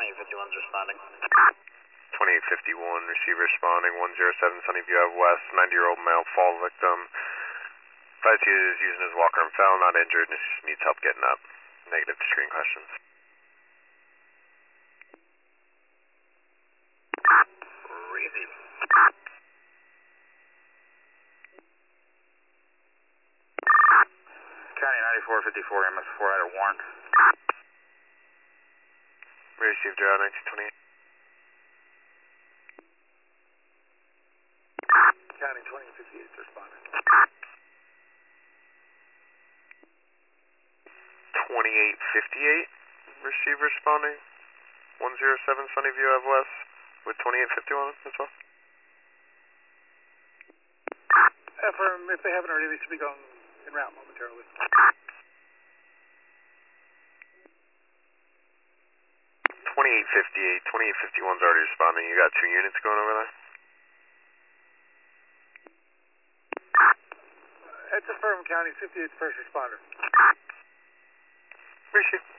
2851's responding. 2851, receiver responding, 107 Sunnyview Ave West, 90-year-old male fall victim. Advised he is using his walker and fell, not injured, and needs help getting up. Negative to screen questions. Receive. County 9454, MS4 out of Warren. Received your 1928. County 2058 responding. 2858, receiver responding, 107 Sunnyview Ave West, with 2851 as well. Affirm, if they haven't already, they should be going en route momentarily. 2858, 2851's already responding. You got 2 units going over there? It's affirm, County 58's first responder. Appreciate it.